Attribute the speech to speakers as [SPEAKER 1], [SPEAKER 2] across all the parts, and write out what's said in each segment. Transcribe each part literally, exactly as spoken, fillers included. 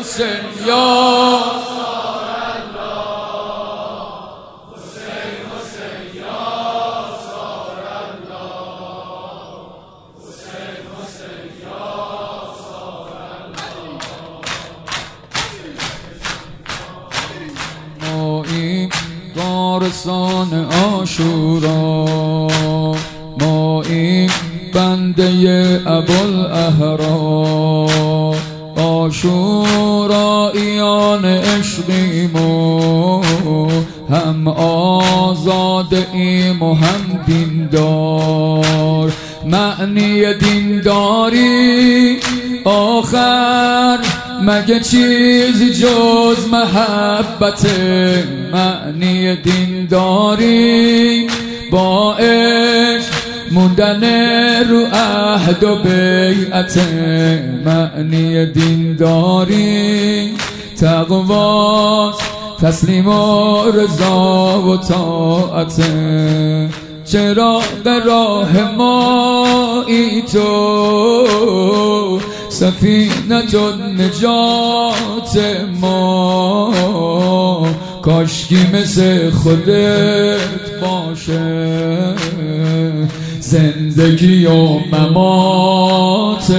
[SPEAKER 1] حسین یا وارثان عاشورا، ما این بنده ابوالأهرا، عاشوراییان عشقیم و هم آزاده ایم و هم دیندار. معنی دینداری آخر مگه چیزی جز محبت؟ معنی دینداری با عشق موندن رو عهد و بیعت. معنی دینداری تقواست، تسلیم و رضا و طاعت. چراغ راه مایی تو، سفینة النجات ما، کاشکی مثل خودت باشه زندگی و ممات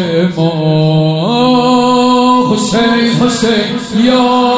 [SPEAKER 1] ما. حسین حسین یا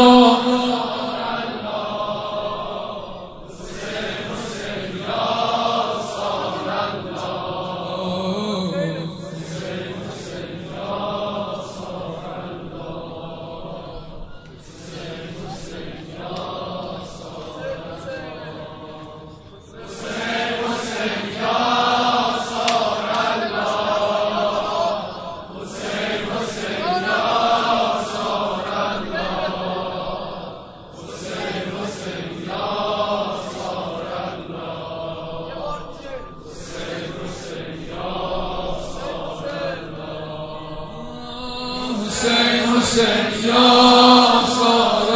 [SPEAKER 1] حسین حسین یا صار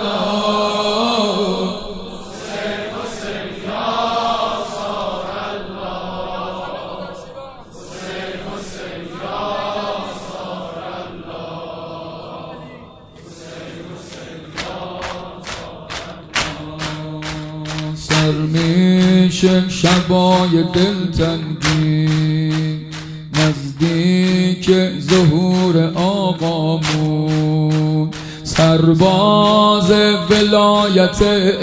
[SPEAKER 1] الله، حسین حسین یا صار الله، حسین حسین یا صار الله، حسین حسین یا صار الله. سر میشه شبای دلتنگی نزدیک ظهور آقامون، سرباز ولایت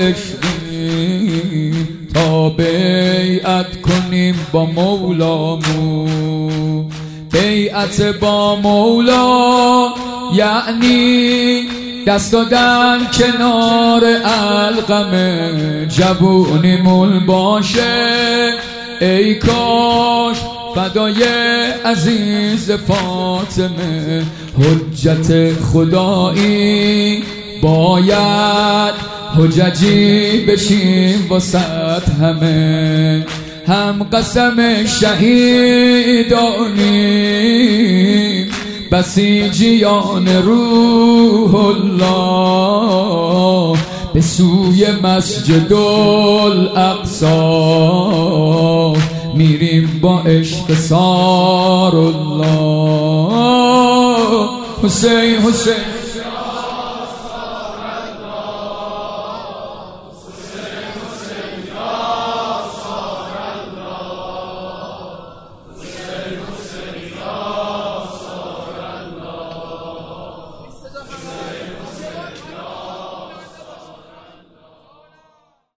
[SPEAKER 1] عشقی تا بیعت کنیم با مولامون. بیعت با مولا یعنی دست دادن کنار علقمه، جوونیمون باشه ای کاش فدای عزیز فاطمه. حجت خدایی باید حججی بشیم واسط همه، هم قسم شهیدانیم بسیجیان روح الله، به سوی مسجد الاقصی میریم با عشق سار الله. حسین حسین